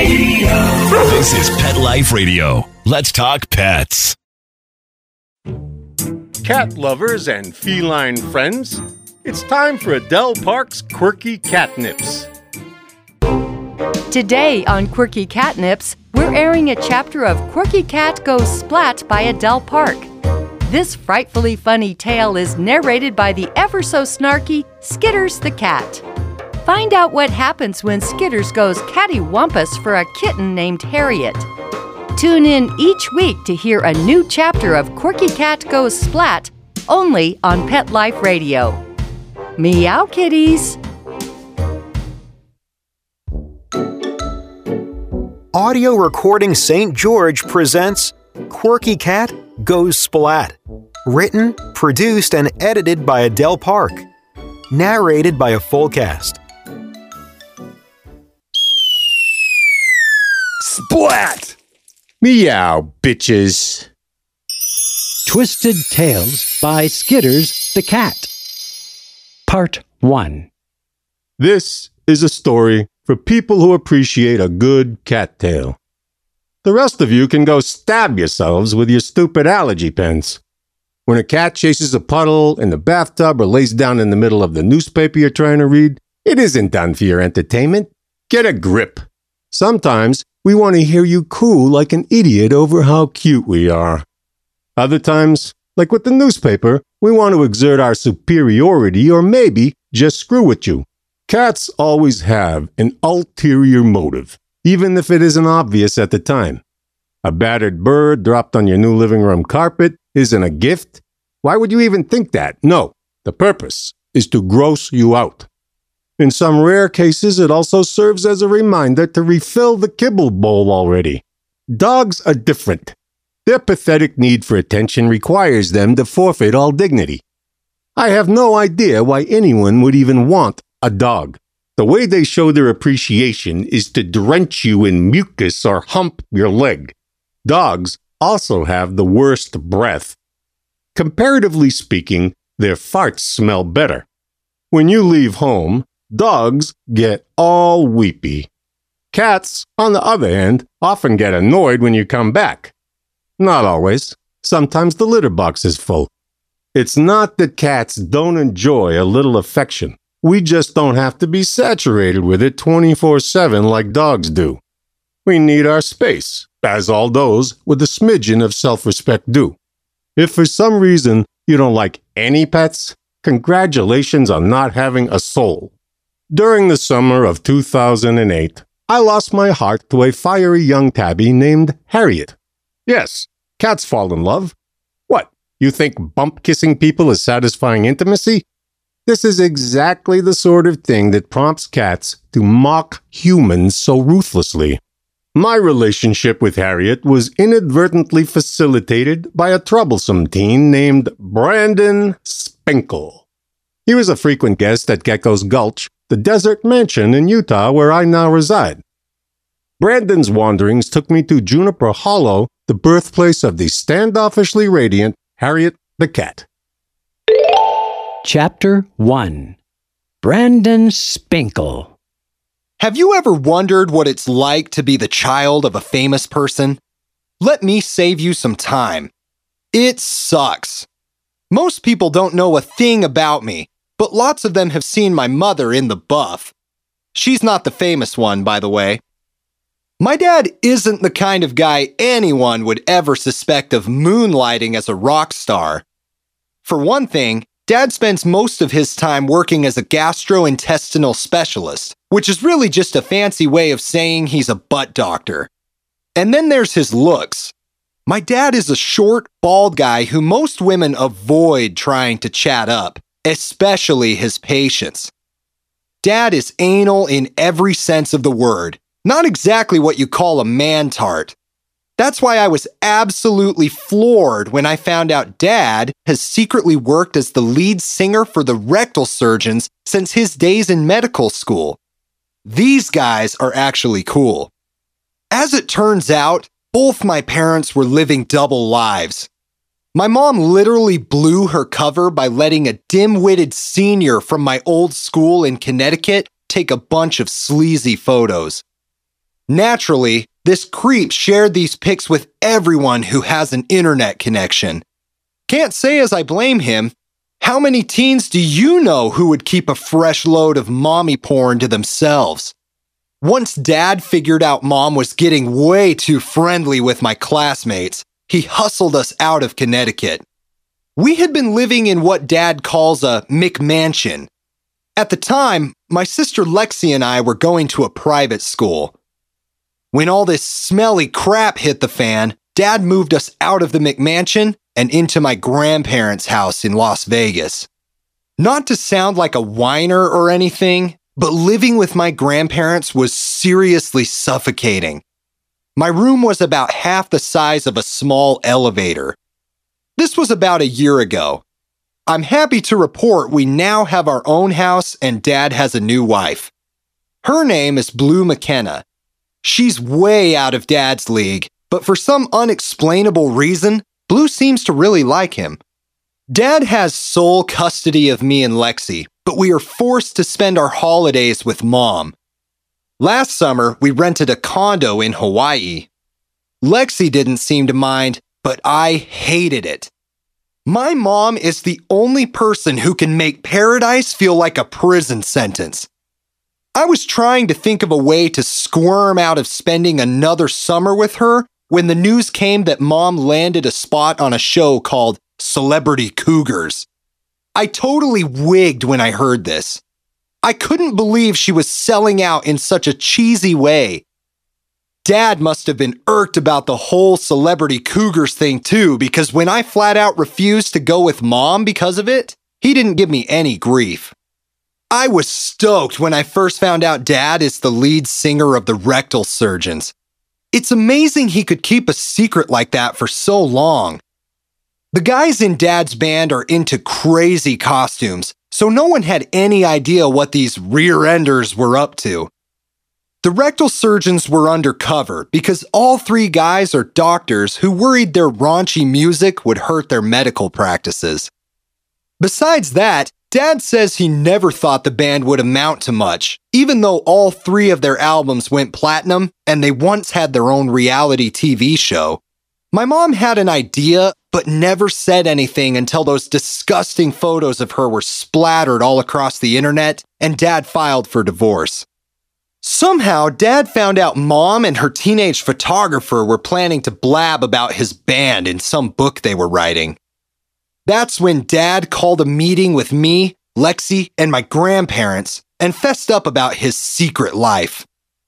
This is Pet Life Radio. Let's talk pets. Cat lovers and feline friends, it's time for Adele Park's Quirky Catnips. Today on Quirky Catnips, we're airing a chapter of Quirky Cat Goes Splat by Adele Park. This frightfully funny tale is narrated by the ever-so-snarky Skitters the cat. Find out what happens when Skitters goes cattywampus for a kitten named Harriet. Tune in each week to hear a new chapter of Quirky Cat Goes Splat, only on Pet Life Radio. Meow kitties! Audio Recording St. George presents Quirky Cat Goes Splat. Written, produced, and edited by Adele Park. Narrated by a full cast. Splat! Meow, bitches. Twisted Tales by Skitters the Cat. Part 1. This is a story for people who appreciate a good cat tale. The rest of you can go stab yourselves with your stupid allergy pens. When a cat chases a puddle in the bathtub or lays down in the middle of the newspaper you're trying to read, it isn't done for your entertainment. Get a grip. Sometimes we want to hear you coo like an idiot over how cute we are. Other times, like with the newspaper, we want to exert our superiority or maybe just screw with you. Cats always have an ulterior motive, even if it isn't obvious at the time. A battered bird dropped on your new living room carpet isn't a gift. Why would you even think that? No, the purpose is to gross you out. In some rare cases, it also serves as a reminder to refill the kibble bowl already. Dogs are different. Their pathetic need for attention requires them to forfeit all dignity. I have no idea why anyone would even want a dog. The way they show their appreciation is to drench you in mucus or hump your leg. Dogs also have the worst breath. Comparatively speaking, their farts smell better. When you leave home, dogs get all weepy. Cats, on the other hand, often get annoyed when you come back. Not always. Sometimes the litter box is full. It's not that cats don't enjoy a little affection. We just don't have to be saturated with it 24/7 like dogs do. We need our space, as all those with a smidgen of self-respect do. If for some reason you don't like any pets, congratulations on not having a soul. During the summer of 2008, I lost my heart to a fiery young tabby named Harriet. Yes, cats fall in love. What, you think bump kissing people is satisfying intimacy? This is exactly the sort of thing that prompts cats to mock humans so ruthlessly. My relationship with Harriet was inadvertently facilitated by a troublesome teen named Brandon Spinkle. He was a frequent guest at Gecko's Gulch, the desert mansion in Utah where I now reside. Brandon's wanderings took me to Juniper Hollow, the birthplace of the standoffishly radiant Harriet the cat. Chapter 1. Brandon Spinkle. Have you ever wondered what it's like to be the child of a famous person? Let me save you some time. It sucks. Most people don't know a thing about me, but lots of them have seen my mother in the buff. She's not the famous one, by the way. My dad isn't the kind of guy anyone would ever suspect of moonlighting as a rock star. For one thing, Dad spends most of his time working as a gastrointestinal specialist, which is really just a fancy way of saying he's a butt doctor. And then there's his looks. My dad is a short, bald guy who most women avoid trying to chat up, especially his patients. Dad is anal in every sense of the word, not exactly what you call a man-tart. That's why I was absolutely floored when I found out Dad has secretly worked as the lead singer for the rectal surgeons since his days in medical school. These guys are actually cool. As it turns out, both my parents were living double lives. My mom literally blew her cover by letting a dim-witted senior from my old school in Connecticut take a bunch of sleazy photos. Naturally, this creep shared these pics with everyone who has an internet connection. Can't say as I blame him. How many teens do you know who would keep a fresh load of mommy porn to themselves? Once Dad figured out Mom was getting way too friendly with my classmates, he hustled us out of Connecticut. We had been living in what Dad calls a McMansion. At the time, my sister Lexi and I were going to a private school. When all this smelly crap hit the fan, Dad moved us out of the McMansion and into my grandparents' house in Las Vegas. Not to sound like a whiner or anything, but living with my grandparents was seriously suffocating. My room was about half the size of a small elevator. This was about a year ago. I'm happy to report we now have our own house and Dad has a new wife. Her name is Blue McKenna. She's way out of Dad's league, but for some unexplainable reason, Blue seems to really like him. Dad has sole custody of me and Lexi, but we are forced to spend our holidays with Mom. Last summer, we rented a condo in Hawaii. Lexi didn't seem to mind, but I hated it. My mom is the only person who can make paradise feel like a prison sentence. I was trying to think of a way to squirm out of spending another summer with her when the news came that Mom landed a spot on a show called Celebrity Cougars. I totally wigged when I heard this. I couldn't believe she was selling out in such a cheesy way. Dad must have been irked about the whole Celebrity Cougars thing too, because when I flat out refused to go with Mom because of it, he didn't give me any grief. I was stoked when I first found out Dad is the lead singer of the Rectal Surgeons. It's amazing he could keep a secret like that for so long. The guys in Dad's band are into crazy costumes, so no one had any idea what these rear-enders were up to. The Rectal Surgeons were undercover because all three guys are doctors who worried their raunchy music would hurt their medical practices. Besides that, Dad says he never thought the band would amount to much, even though all three of their albums went platinum and they once had their own reality TV show. My mom had an idea, but never said anything until those disgusting photos of her were splattered all across the internet and Dad filed for divorce. Somehow, Dad found out Mom and her teenage photographer were planning to blab about his band in some book they were writing. That's when Dad called a meeting with me, Lexi, and my grandparents and fessed up about his secret life.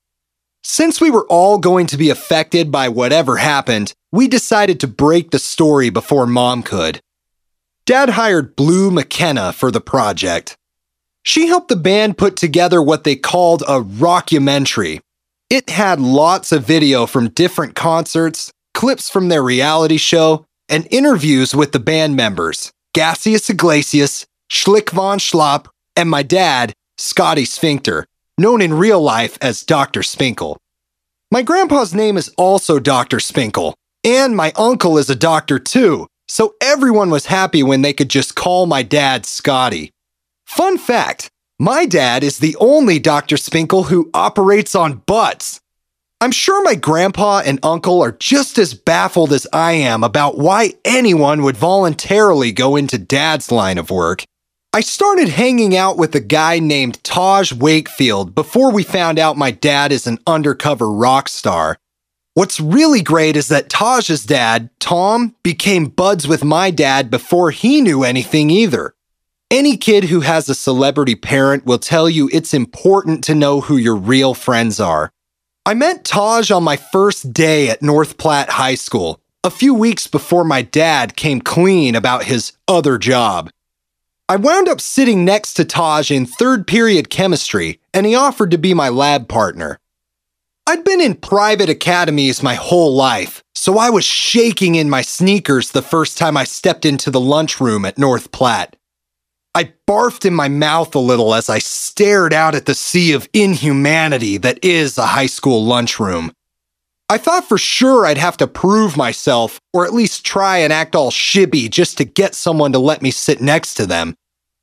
Since we were all going to be affected by whatever happened, we decided to break the story before Mom could. Dad hired Blue McKenna for the project. She helped the band put together what they called a rockumentary. It had lots of video from different concerts, clips from their reality show, and interviews with the band members, Gaseous Iglesias, Schlick von Schlapp, and my dad, Scotty Sphincter, known in real life as Dr. Spinkle. My grandpa's name is also Dr. Spinkle, and my uncle is a doctor too, so everyone was happy when they could just call my dad Scotty. Fun fact, my dad is the only Dr. Spinkle who operates on butts. I'm sure my grandpa and uncle are just as baffled as I am about why anyone would voluntarily go into Dad's line of work. I started hanging out with a guy named Taj Wakefield before we found out my dad is an undercover rock star. What's really great is that Taj's dad, Tom, became buds with my dad before he knew anything either. Any kid who has a celebrity parent will tell you it's important to know who your real friends are. I met Taj on my first day at North Platte High School, a few weeks before my dad came clean about his other job. I wound up sitting next to Taj in third period chemistry, and he offered to be my lab partner. I'd been in private academies my whole life, so I was shaking in my sneakers the first time I stepped into the lunchroom at North Platte. I barfed in my mouth a little as I stared out at the sea of inhumanity that is a high school lunchroom. I thought for sure I'd have to prove myself, or at least try and act all shibby just to get someone to let me sit next to them.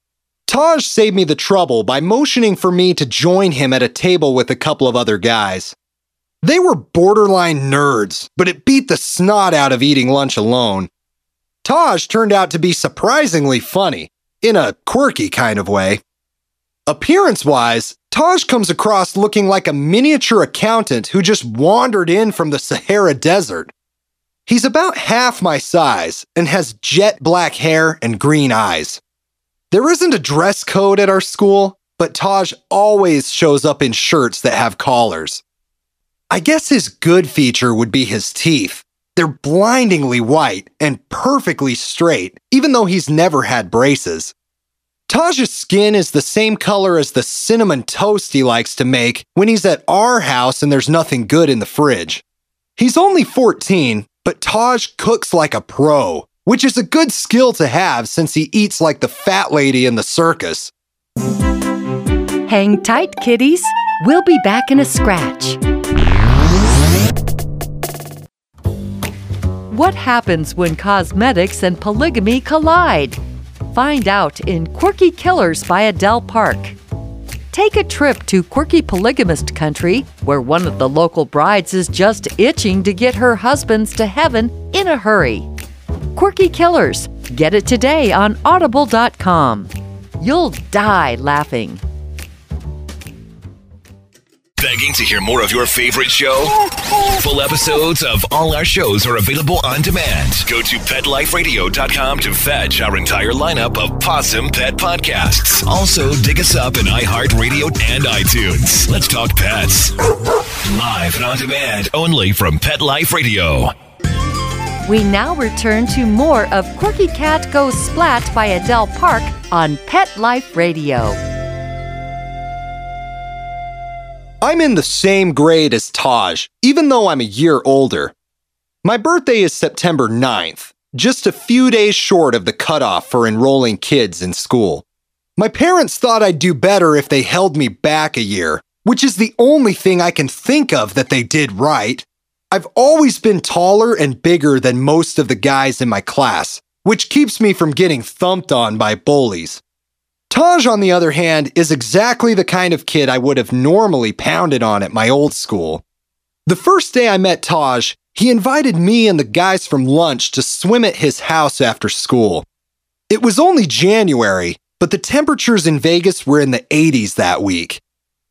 Taj saved me the trouble by motioning for me to join him at a table with a couple of other guys. They were borderline nerds, but it beat the snot out of eating lunch alone. Taj turned out to be surprisingly funny, in a quirky kind of way. Appearance-wise, Taj comes across looking like a miniature accountant who just wandered in from the Sahara Desert. He's about half my size and has jet black hair and green eyes. There isn't a dress code at our school, but Taj always shows up in shirts that have collars. I guess his good feature would be his teeth. They're blindingly white and perfectly straight, even though he's never had braces. Taj's skin is the same color as the cinnamon toast he likes to make when he's at our house and there's nothing good in the fridge. He's only 14, but Taj cooks like a pro, which is a good skill to have since he eats like the fat lady in the circus. Hang tight, kiddies. We'll be back in a scratch. What happens when cosmetics and polygamy collide? Find out in Quirky Killers by Adele Park. Take a trip to quirky polygamist country, where one of the local brides is just itching to get her husbands to heaven in a hurry. Quirky Killers. Get it today on audible.com. You'll die laughing. Begging to hear more of your favorite show? Full episodes of all our shows are available on demand. Go to PetLifeRadio.com to fetch our entire lineup of Possum Pet podcasts. Also, dig us up in iHeartRadio and iTunes. Let's talk pets. Live and on demand, only from Pet Life Radio. We now return to more of Quirky Cat Goes Splat by Adele Park on Pet Life Radio. I'm in the same grade as Taj, even though I'm a year older. My birthday is September 9th, just a few days short of the cutoff for enrolling kids in school. My parents thought I'd do better if they held me back a year, which is the only thing I can think of that they did right. I've always been taller and bigger than most of the guys in my class, which keeps me from getting thumped on by bullies. Taj, on the other hand, is exactly the kind of kid I would have normally pounded on at my old school. The first day I met Taj, he invited me and the guys from lunch to swim at his house after school. It was only January, but the temperatures in Vegas were in the 80s that week.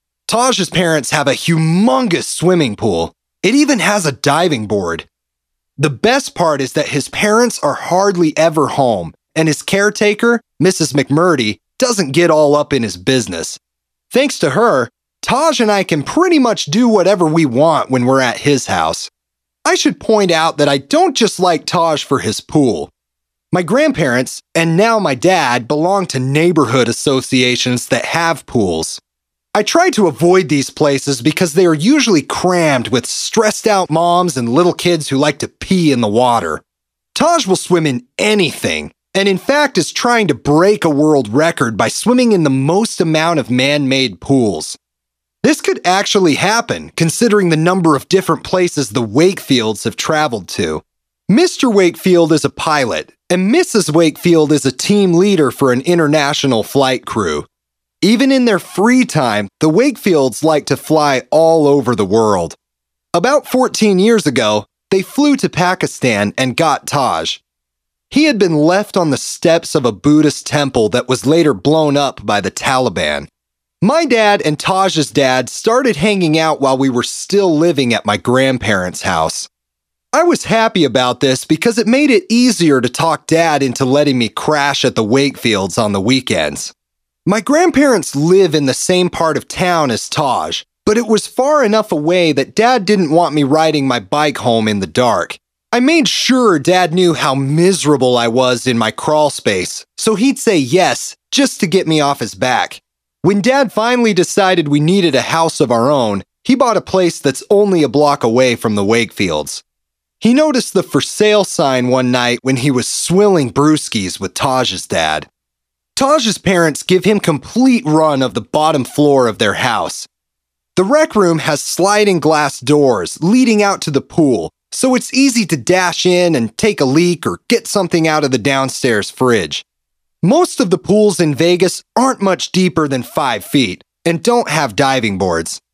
Taj's parents have a humongous swimming pool. It even has a diving board. The best part is that his parents are hardly ever home, and his caretaker, Mrs. McMurdy, doesn't get all up in his business. Thanks to her, Taj and I can pretty much do whatever we want when we're at his house. I should point out that I don't just like Taj for his pool. My grandparents, and now my dad, belong to neighborhood associations that have pools. I try to avoid these places because they are usually crammed with stressed out moms and little kids who like to pee in the water. Taj will swim in anything, and in fact is trying to break a world record by swimming in the most amount of man-made pools. This could actually happen, considering the number of different places the Wakefields have traveled to. Mr. Wakefield is a pilot, and Mrs. Wakefield is a team leader for an international flight crew. Even in their free time, the Wakefields like to fly all over the world. About 14 years ago, they flew to Pakistan and got Taj. He had been left on the steps of a Buddhist temple that was later blown up by the Taliban. My dad and Taj's dad started hanging out while we were still living at my grandparents' house. I was happy about this because it made it easier to talk Dad into letting me crash at the Wakefields on the weekends. My grandparents live in the same part of town as Taj, but it was far enough away that Dad didn't want me riding my bike home in the dark. I made sure Dad knew how miserable I was in my crawl space, so he'd say yes just to get me off his back. When Dad finally decided we needed a house of our own, he bought a place that's only a block away from the Wakefields. He noticed the for sale sign one night when he was swilling brewskis with Taj's dad. Taj's parents give him complete run of the bottom floor of their house. The rec room has sliding glass doors leading out to the pool, so it's easy to dash in and take a leak or get something out of the downstairs fridge. Most of the pools in Vegas aren't much deeper than 5 feet and don't have diving boards.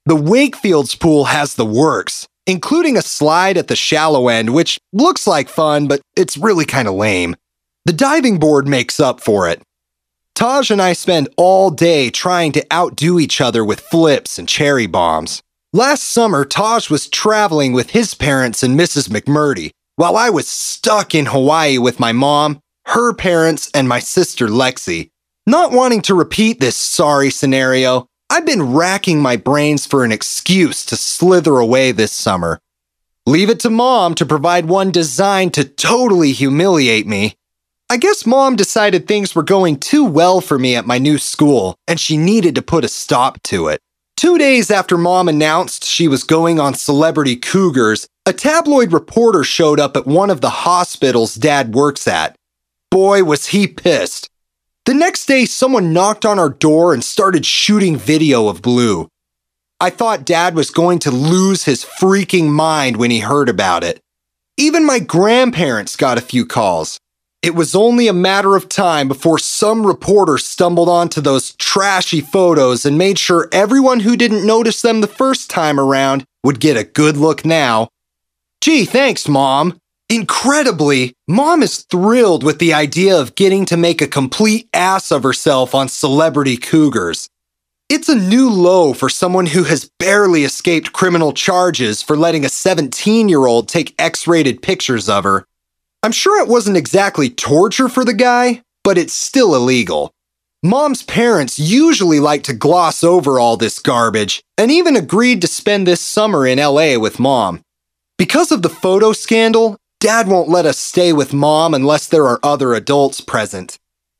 The Wakefield's pool has the works, including a slide at the shallow end, which looks like fun, but it's really kind of lame. The diving board makes up for it. Taj and I spend all day trying to outdo each other with flips and cherry bombs. Last summer, Taj was traveling with his parents and Mrs. McMurdy, while I was stuck in Hawaii with my mom, her parents, and my sister Lexi. Not wanting to repeat this sorry scenario, I've been racking my brains for an excuse to slither away this summer. Leave it to Mom to provide one designed to totally humiliate me. I guess Mom decided things were going too well for me at my new school, and she needed to put a stop to it. 2 days after Mom announced she was going on Celebrity Cougars, a tabloid reporter showed up at one of the hospitals Dad works at. Boy, was he pissed. The next day, someone knocked on our door and started shooting video of Blue. I thought Dad was going to lose his freaking mind when he heard about it. Even my grandparents got a few calls. It was only a matter of time before some reporter stumbled onto those trashy photos and made sure everyone who didn't notice them the first time around would get a good look now. Gee, thanks, Mom. Incredibly, Mom is thrilled with the idea of getting to make a complete ass of herself on Celebrity Cougars. It's a new low for someone who has barely escaped criminal charges for letting a 17-year-old take X-rated pictures of her. I'm sure it wasn't exactly torture for the guy, but it's still illegal. Mom's parents usually like to gloss over all this garbage and even agreed to spend this summer in LA with Mom. Because of the photo scandal, Dad won't let us stay with Mom unless there are other adults present.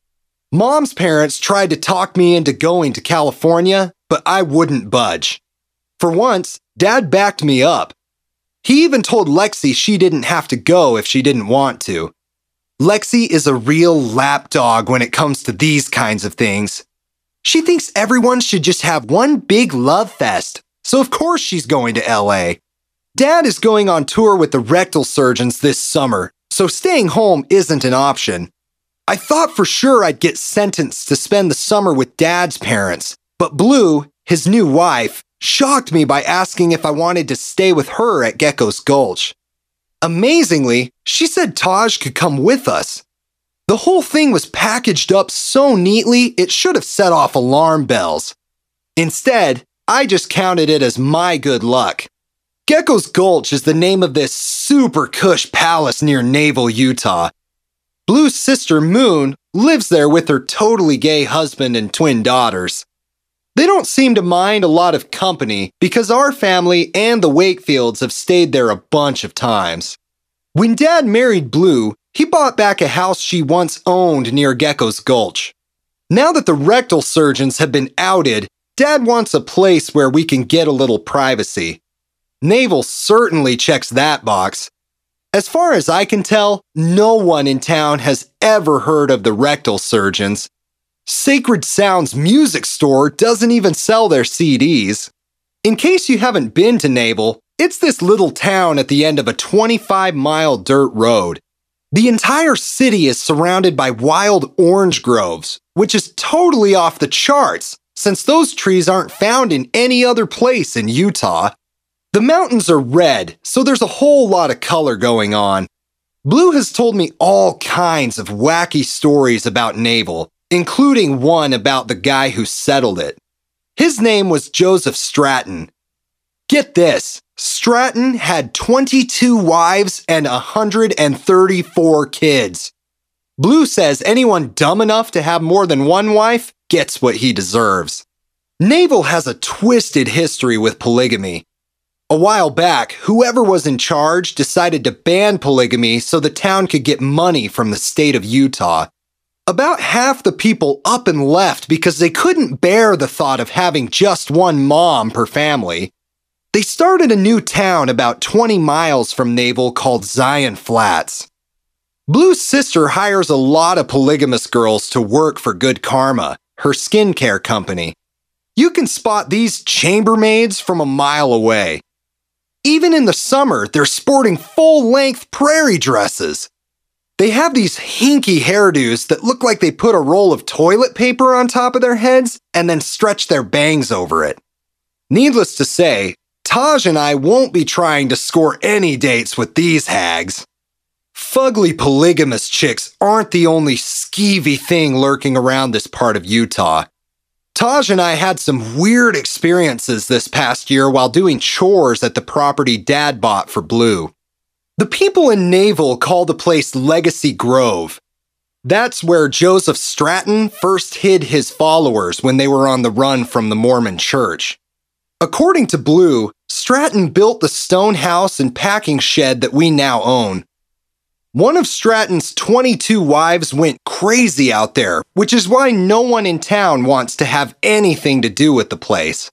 Mom's parents tried to talk me into going to California, but I wouldn't budge. For once, Dad backed me up. He even told Lexi she didn't have to go if she didn't want to. Lexi is a real lapdog when it comes to these kinds of things. She thinks everyone should just have one big love fest, so of course she's going to LA. Dad is going on tour with the rectal surgeons this summer, so staying home isn't an option. I thought for sure I'd get sentenced to spend the summer with Dad's parents, but Blue, his new wife, shocked me by asking if I wanted to stay with her at Gecko's Gulch. Amazingly, she said Taj could come with us. The whole thing was packaged up so neatly it should have set off alarm bells. Instead, I just counted it as my good luck. Gecko's Gulch is the name of this super cush palace near Naval, Utah. Blue's sister, Moon, lives there with her totally gay husband and twin daughters. They don't seem to mind a lot of company because our family and the Wakefields have stayed there a bunch of times. When Dad married Blue, he bought back a house she once owned near Gecko's Gulch. Now that the rectal surgeons have been outed, Dad wants a place where we can get a little privacy. Naval certainly checks that box. As far as I can tell, no one in town has ever heard of the rectal surgeons. Sacred Sound's music store doesn't even sell their CDs. In case you haven't been to Naval, it's this little town at the end of a 25-mile dirt road. The entire city is surrounded by wild orange groves, which is totally off the charts since those trees aren't found in any other place in Utah. The mountains are red, so there's a whole lot of color going on. Blue has told me all kinds of wacky stories about Naval, including one about the guy who settled it. His name was Joseph Stratton. Get this, Stratton had 22 wives and 134 kids. Blue says anyone dumb enough to have more than one wife gets what he deserves. Naval has a twisted history with polygamy. A while back, whoever was in charge decided to ban polygamy so the town could get money from the state of Utah. About half the people up and left because they couldn't bear the thought of having just one mom per family. They started a new town about 20 miles from Naval called Zion Flats. Blue's sister hires a lot of polygamous girls to work for Good Karma, her skincare company. You can spot these chambermaids from a mile away. Even in the summer, they're sporting full-length prairie dresses. They have these hinky hairdos that look like they put a roll of toilet paper on top of their heads and then stretch their bangs over it. Needless to say, Taj and I won't be trying to score any dates with these hags. Fugly polygamous chicks aren't the only skeevy thing lurking around this part of Utah. Taj and I had some weird experiences this past year while doing chores at the property Dad bought for Blue. The people in Naval call the place Legacy Grove. That's where Joseph Stratton first hid his followers when they were on the run from the Mormon Church. According to Blue, Stratton built the stone house and packing shed that we now own. One of Stratton's 22 wives went crazy out there, which is why no one in town wants to have anything to do with the place.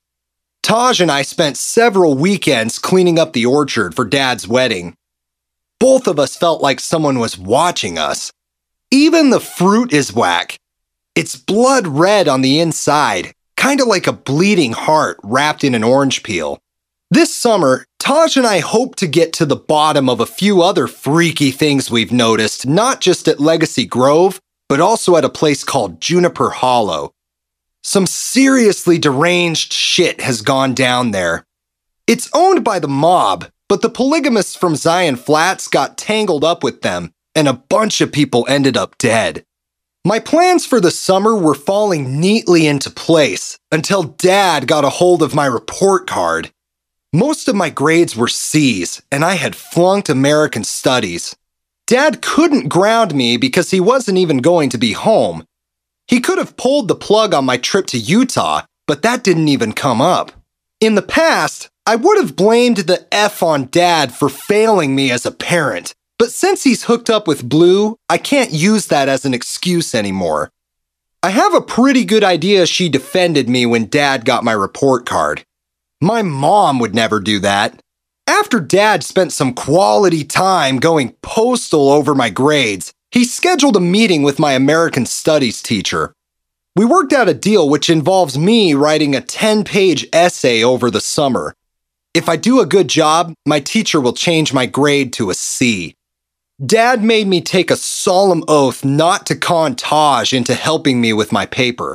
Taj and I spent several weekends cleaning up the orchard for Dad's wedding. Both of us felt like someone was watching us. Even the fruit is whack. It's blood red on the inside, kind of like a bleeding heart wrapped in an orange peel. This summer, Taj and I hope to get to the bottom of a few other freaky things we've noticed, not just at Legacy Grove, but also at a place called Juniper Hollow. Some seriously deranged shit has gone down there. It's owned by the mob, but the polygamists from Zion Flats got tangled up with them, and a bunch of people ended up dead. My plans for the summer were falling neatly into place until Dad got a hold of my report card. Most of my grades were C's, and I had flunked American Studies. Dad couldn't ground me because he wasn't even going to be home. He could have pulled the plug on my trip to Utah, but that didn't even come up. In the past, I would have blamed the F on Dad for failing me as a parent, but since he's hooked up with Blue, I can't use that as an excuse anymore. I have a pretty good idea she defended me when Dad got my report card. My mom would never do that. After Dad spent some quality time going postal over my grades, he scheduled a meeting with my American Studies teacher. We worked out a deal which involves me writing a 10-page essay over the summer. If I do a good job, my teacher will change my grade to a C. Dad made me take a solemn oath not to con Taj into helping me with my paper.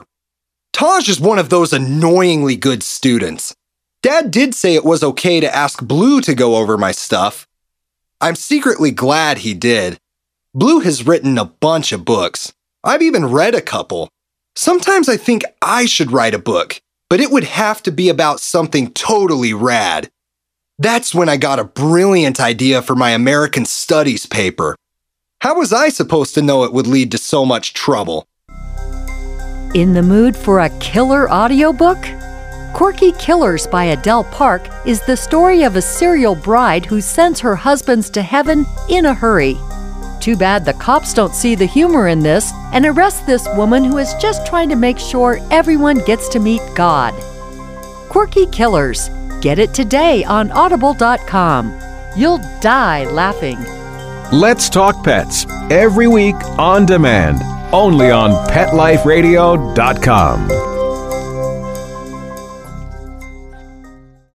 Taj is one of those annoyingly good students. Dad did say it was okay to ask Blue to go over my stuff. I'm secretly glad he did. Blue has written a bunch of books. I've even read a couple. Sometimes I think I should write a book, but it would have to be about something totally rad. That's when I got a brilliant idea for my American Studies paper. How was I supposed to know it would lead to so much trouble? In the mood for a killer audiobook? Quirky Killers by Adele Park is the story of a serial bride who sends her husbands to heaven in a hurry. Too bad the cops don't see the humor in this and arrest this woman who is just trying to make sure everyone gets to meet God. Quirky Killers. Get it today on Audible.com. You'll die laughing. Let's Talk Pets, every week on demand, only on PetLifeRadio.com.